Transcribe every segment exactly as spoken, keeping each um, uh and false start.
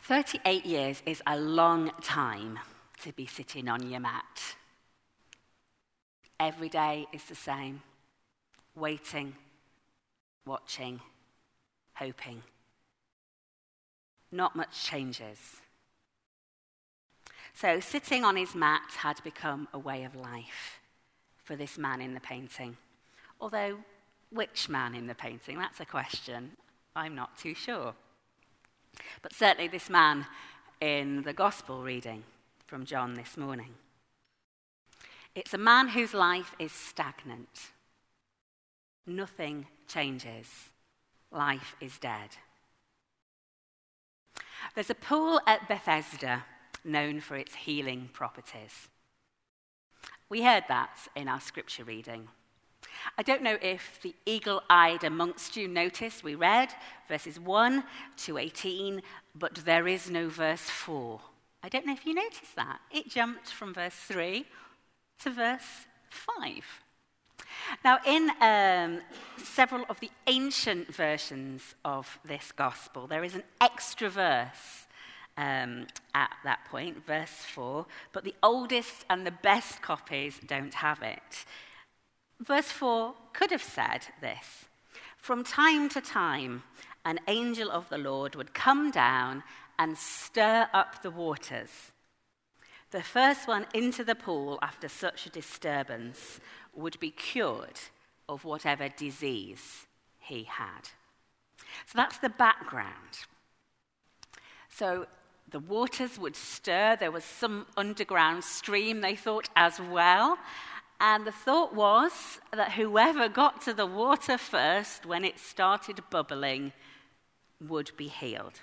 thirty-eight years is a long time to be sitting on your mat. Every day is the same. Waiting, watching, hoping. Not much changes. So sitting on his mat had become a way of life for this man in the painting. Although, which man in the painting? That's a question. I'm not too sure. But certainly this man in the gospel reading from John this morning. It's a man whose life is stagnant. Nothing changes. Life is dead. There's a pool at Bethesda known for its healing properties. We heard that in our scripture reading. I don't know if the eagle-eyed amongst you noticed we read verses one to eighteen, but there is no verse four. I don't know if you noticed that. It jumped from verse three to verse five. Now, in um, several of the ancient versions of this gospel, there is an extra verse um, at that point, verse four, but the oldest and the best copies don't have it. Verse four could have said this: "From time to time, an angel of the Lord would come down and stir up the waters. The first one into the pool after such a disturbance would be cured of whatever disease he had." So that's the background. So the waters would stir. There was some underground stream, they thought, as well. And the thought was that whoever got to the water first when it started bubbling would be healed.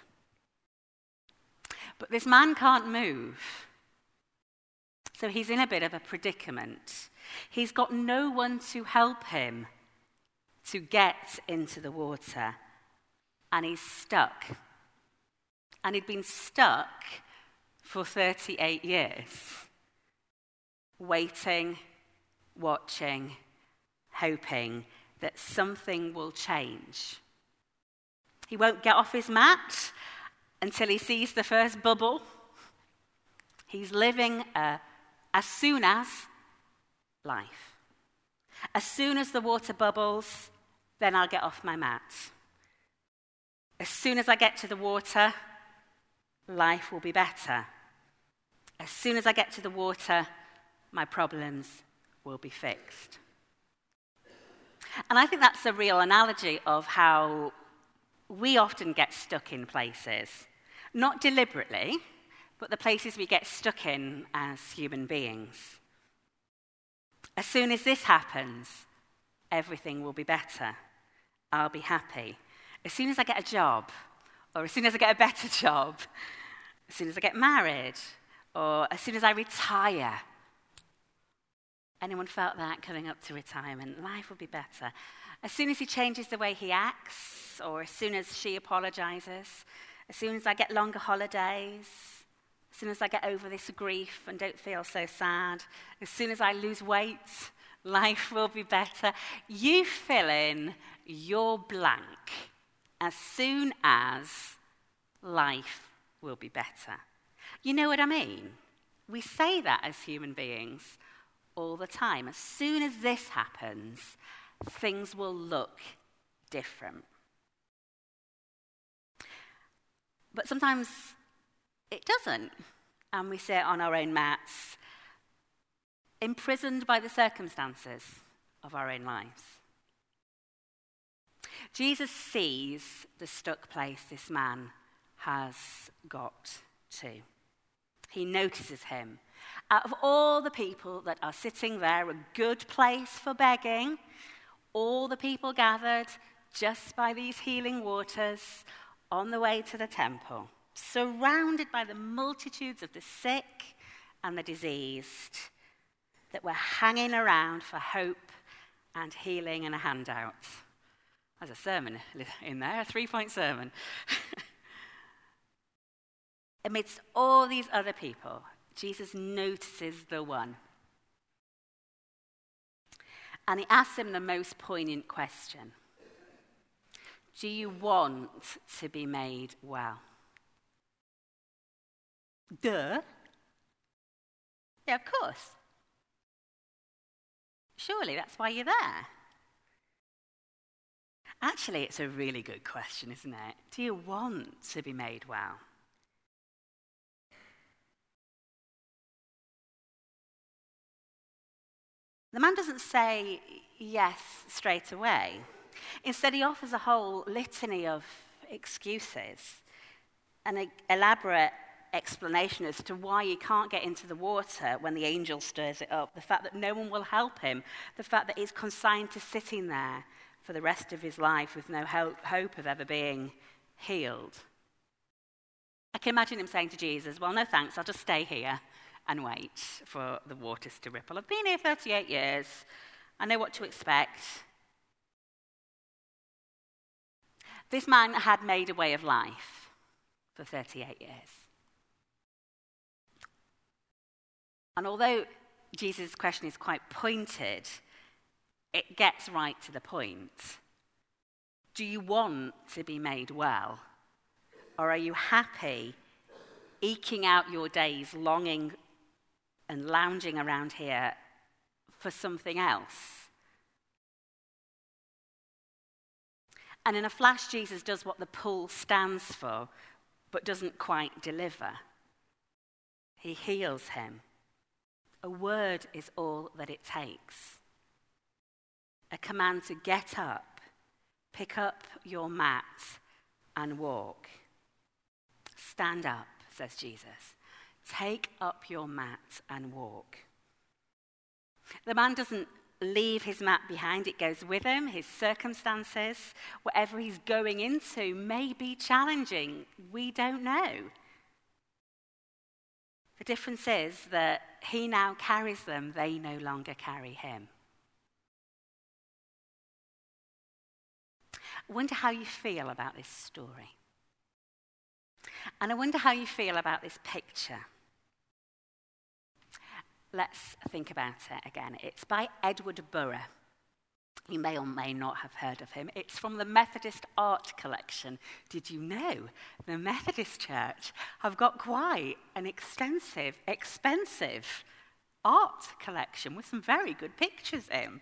But this man can't move. So he's in a bit of a predicament. He's got no one to help him to get into the water. And he's stuck. And he'd been stuck for thirty-eight years, waiting, watching, hoping that something will change. He won't get off his mat until he sees the first bubble. He's living a as soon as life. As soon as the water bubbles, then I'll get off my mat. As soon as I get to the water, life will be better. As soon as I get to the water, my problems will be fixed. And I think that's a real analogy of how we often get stuck in places. Not deliberately, but the places we get stuck in as human beings. As soon as this happens, everything will be better. I'll be happy. As soon as I get a job, or as soon as I get a better job, as soon as I get married, or as soon as I retire. Anyone felt that coming up to retirement? Life will be better. As soon as he changes the way he acts, or as soon as she apologizes, as soon as I get longer holidays, as soon as I get over this grief and don't feel so sad, as soon as I lose weight, life will be better. You fill in your blank. As soon as life will be better. You know what I mean? We say that as human beings all the time. As soon as this happens, things will look different. But sometimes it doesn't, and we sit on our own mats, imprisoned by the circumstances of our own lives. Jesus sees the stuck place this man has got to. He notices him. Out of all the people that are sitting there, a good place for begging, all the people gathered just by these healing waters on the way to the temple, surrounded by the multitudes of the sick and the diseased that were hanging around for hope and healing and a handout. There's a sermon in there, a three-point sermon. Amidst all these other people, Jesus notices the one. And he asks him the most poignant question. Do you want to be made well? Duh. Yeah, of course. Surely that's why you're there. Actually, it's a really good question, isn't it? Do you want to be made well? The man doesn't say yes straight away. Instead, he offers a whole litany of excuses, an elaborate explanation as to why he can't get into the water when the angel stirs it up, the fact that no one will help him, the fact that he's consigned to sitting there for the rest of his life with no hope of ever being healed. I can imagine him saying to Jesus, well, no thanks, I'll just stay here and wait for the waters to ripple. I've been here thirty-eight years. I know what to expect. This man had made a way of life for thirty-eight years. And although Jesus' question is quite pointed, it gets right to the point. Do you want to be made well? Or are you happy eking out your days longing and lounging around here for something else? And in a flash, Jesus does what the pull stands for, but doesn't quite deliver. He heals him. A word is all that it takes. A command to get up, pick up your mat, and walk. Stand up, says Jesus. Take up your mat and walk. The man doesn't leave his mat behind, it goes with him. His circumstances, whatever he's going into, may be challenging. We don't know. The difference is that he now carries them, they no longer carry him. I wonder how you feel about this story. And I wonder how you feel about this picture. Let's think about it again. It's by Edward Burrough. You may or may not have heard of him. It's from the Methodist Art Collection. Did you know the Methodist Church have got quite an extensive, expensive art collection with some very good pictures in?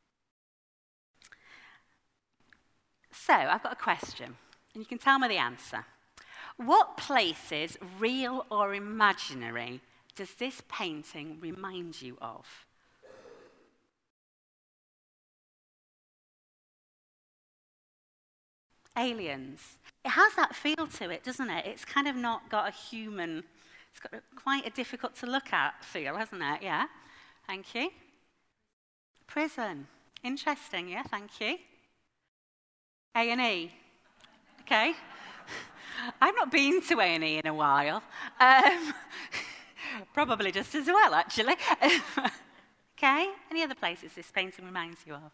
So, I've got a question, and you can tell me the answer. What places, real or imaginary, does this painting remind you of? Aliens. It has that feel to it, doesn't it? It's kind of not got a human, it's got a, quite a difficult to look at feel, hasn't it? Yeah, thank you. Prison. Interesting, yeah, thank you. A and E. Okay. I've not been to A and E in a while. Um, probably just as well, actually. Okay, any other places this painting reminds you of?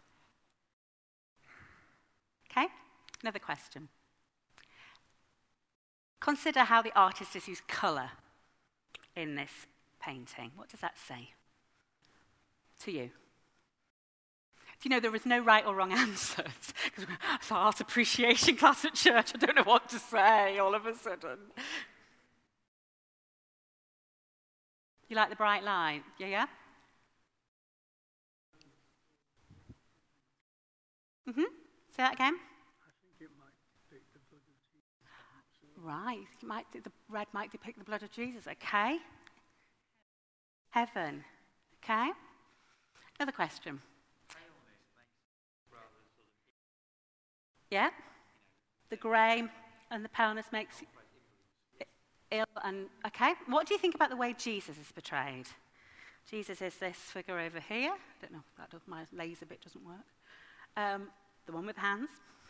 Okay, another question. Consider how the artist has used colour in this painting. What does that say to you? Do you know there is no right or wrong answers? Because it's an art appreciation class at church. I don't know what to say all of a sudden. You like the bright light? Yeah, yeah? Mm-hmm. Say that again? I think it might depict the blood of Jesus. Right. It might, the red might depict the blood of Jesus. Okay. Heaven. Okay. Another question. Yeah? The grey and the paleness makes it ill and... Okay. What do you think about the way Jesus is portrayed? Jesus is this figure over here. I don't know if that does, my laser bit doesn't work. Um, the one with hands.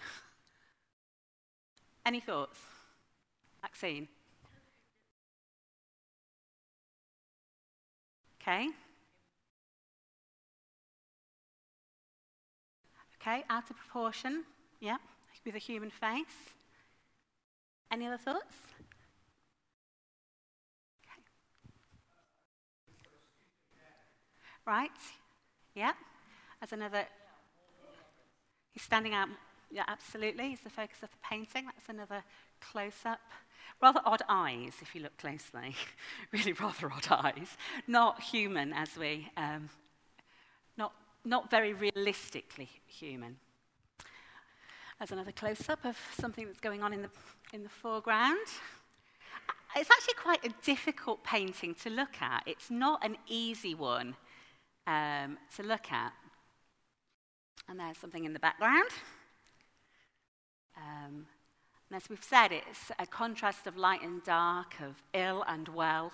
Any thoughts? Maxine? Okay. Okay, out of proportion. Yeah, with a human face. Any other thoughts? Okay. Right. Yeah. As another... He's standing out, yeah, absolutely. He's the focus of the painting. That's another close-up. Rather odd eyes, if you look closely. Really rather odd eyes. Not human as we, um, not, not very realistically human. There's another close-up of something that's going on in the, in the foreground. It's actually quite a difficult painting to look at. It's not an easy one um, to look at. And there's something in the background. Um, and as we've said, it's a contrast of light and dark, of ill and well.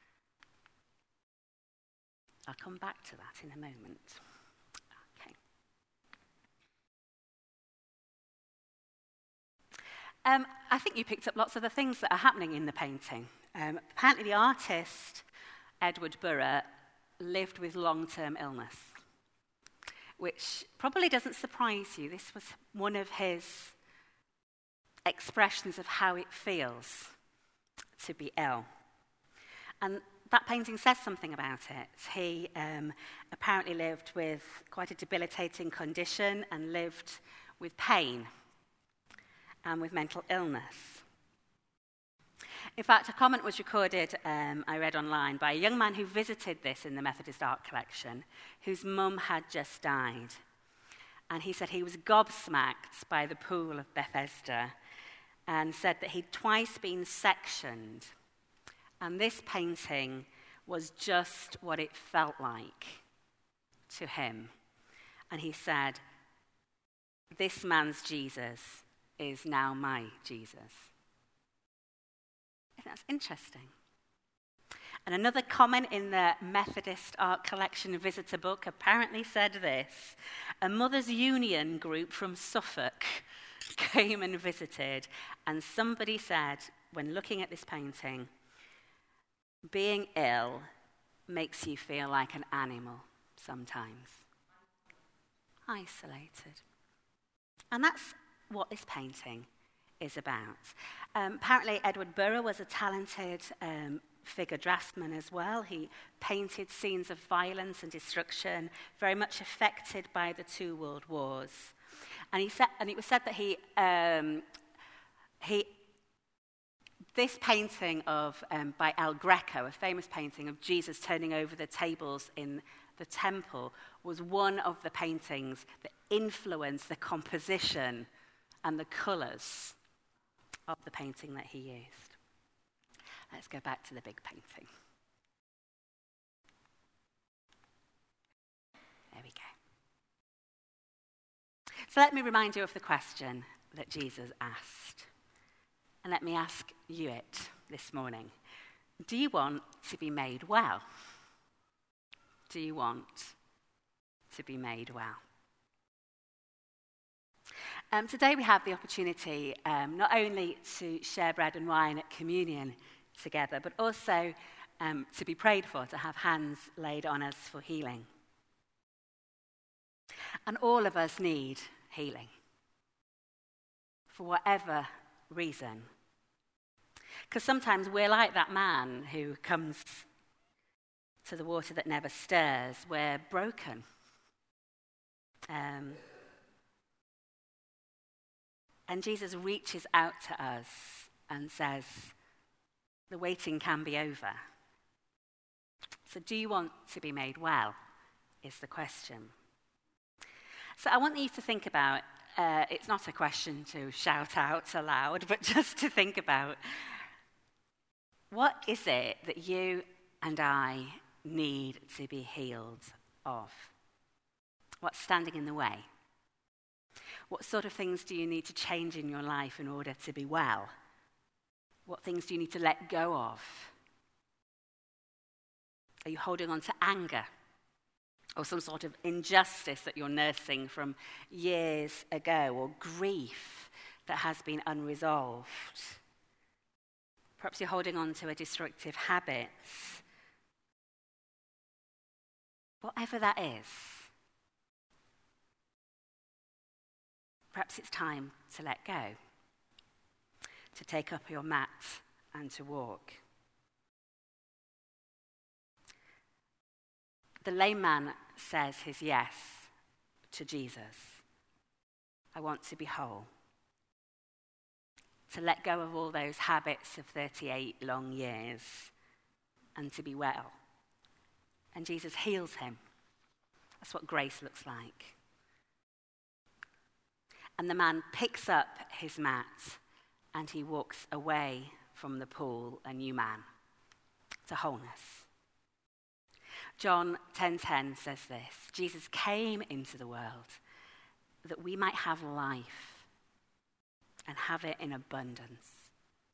I'll come back to that in a moment. Okay. Um, I think you picked up lots of the things that are happening in the painting. Um, apparently the artist, Edward Burrough, lived with long-term illness, which probably doesn't surprise you. This was one of his expressions of how it feels to be ill. And that painting says something about it. He um, apparently lived with quite a debilitating condition and lived with pain and with mental illness. In fact, a comment was recorded, um, I read online, by a young man who visited this in the Methodist Art Collection, whose mum had just died. And he said he was gobsmacked by the pool of Bethesda and said that he'd twice been sectioned. And this painting was just what it felt like to him. And he said, "This man's Jesus is now my Jesus." I think that's interesting. And another comment in the Methodist Art Collection visitor book apparently said this: a Mothers' Union group from Suffolk came and visited, and somebody said, when looking at this painting, being ill makes you feel like an animal sometimes. Isolated. And that's what this painting is about. Um, apparently, Edward Burrough was a talented um, figure draftsman as well. He painted scenes of violence and destruction, very much affected by the two world wars. And he said, and it was said that he, um, he, this painting of um, by El Greco, a famous painting of Jesus turning over the tables in the temple, was one of the paintings that influenced the composition and the colours of the painting that he used. Let's go back to the big painting. There we go. So let me remind you of the question that Jesus asked. And let me ask you it this morning. Do you want to be made well? Do you want to be made well? Um, today we have the opportunity um, not only to share bread and wine at communion together, but also um, to be prayed for, to have hands laid on us for healing. And all of us need healing, for whatever reason. Because sometimes we're like that man who comes to the water that never stirs. We're broken. Um, and Jesus reaches out to us and says, the waiting can be over. So do you want to be made well, is the question. So I want you to think about, uh, it's not a question to shout out aloud, but just to think about, what is it that you and I need to be healed of? What's standing in the way? What sort of things do you need to change in your life in order to be well? What things do you need to let go of? Are you holding on to anger or some sort of injustice that you're nursing from years ago, or grief that has been unresolved? Perhaps you're holding on to a destructive habit. Whatever that is, perhaps it's time to let go, to take up your mat and to walk. The lame man says his yes to Jesus. I want to be whole. to let go of all those habits of thirty-eight long years and to be well. And Jesus heals him. That's what grace looks like. And the man picks up his mat and he walks away from the pool, a new man, to wholeness. John ten ten says this: Jesus came into the world that we might have life and have it in abundance.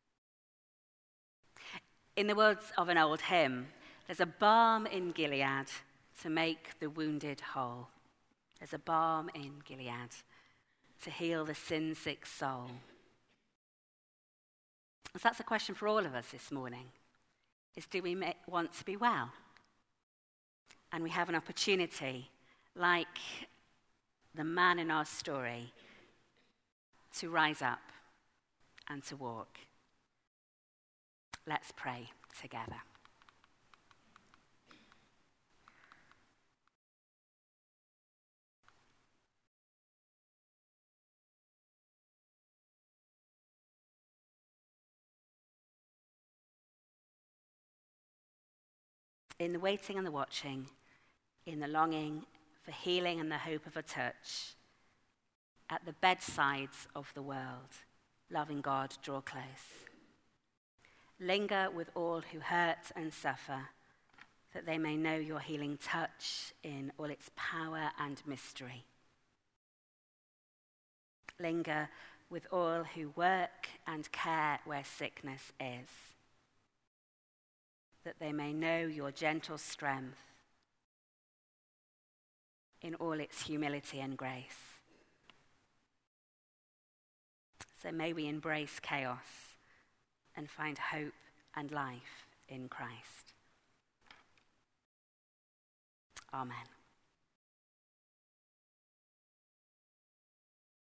In the words of an old hymn, there's a balm in Gilead to make the wounded whole. There's a balm in Gilead to heal the sin-sick soul. So that's a question for all of us this morning, is do we want to be well? And we have an opportunity, like the man in our story, to rise up and to walk. Let's pray together. In the waiting and the watching, in the longing for healing and the hope of a touch, at the bedsides of the world, loving God, draw close. Linger with all who hurt and suffer, that they may know your healing touch in all its power and mystery. Linger with all who work and care where sickness is, that they may know your gentle strength in all its humility and grace. So may we embrace chaos and find hope and life in Christ. Amen.